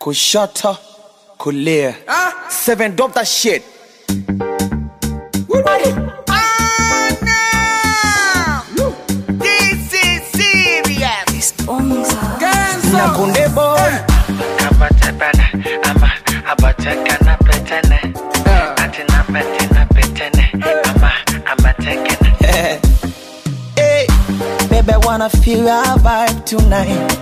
Kushoto, kulia. 7, drop that shit. This is serious. Nakunde boy. Kabatebana, ama abatekana petene. Atina petina petene, ama tekene. Hey, baby, I wanna feel our vibe tonight.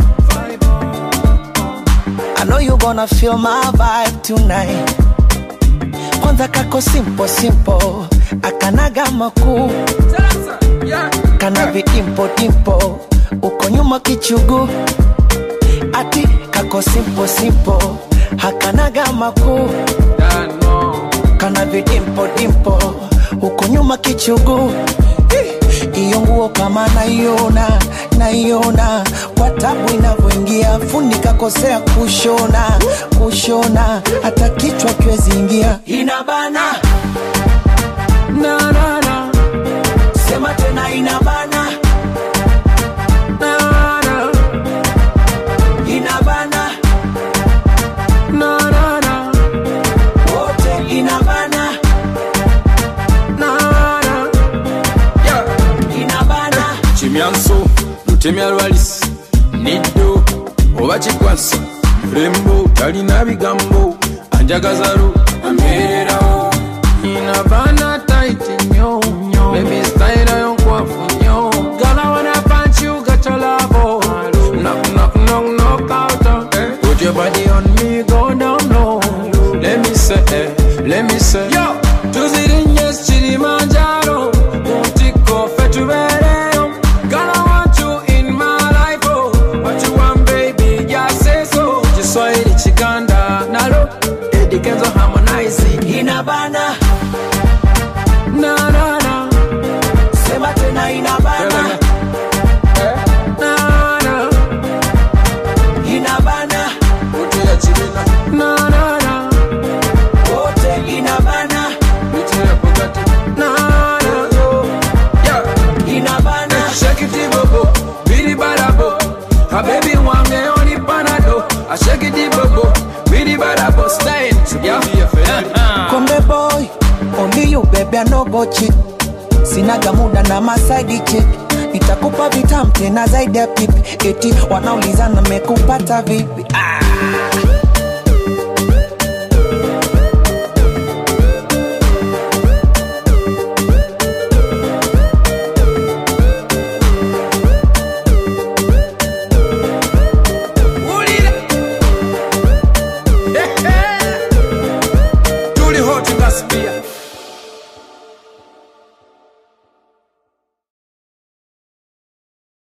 I know you gonna feel my vibe tonight. Kwanza kako simple, akanaga makuu. Kana vidimpo dimpo, uko nyuma kichugu. Ati kako simple, hakanaga makuu. Kana vidimpo dimpo, uko nyuma kichugu. Iyo nguo kama naiona kwa tabu inavyoingia, fundi kakosea kushona hata kichwa kiwezi ingia. Inabana na sema tena inabana na inabana na wote inabana Chimianso, lutemya lwalis, nido, oba chikwansa, mrembo, talina bigambo, anjagazaro, amerao. Inabana tight nyo, baby style yonkwafu nyo. Girl, I wanna punch you, got your love. Knock out. Put your body on me, go down low. Let me say, yo, tuzirinjes Kilimanjaro, mutiko fetubere. Swahili Chiganda nalo Edikenzo harmonize inabana na sema tena inabana na inabana wote ya chilina na wote inabana wote ya Bugatti yeah inabana shake it bobo bidi barabo ha baby wange oni panado I shake it bobo bidi barabo style yeah Konde boy only you baby I no go cheat. Sinaga muda na masaidi chick. Nitakupa vitam tena zaidi ya pipi. Eti wanaulizana mekupata vipi.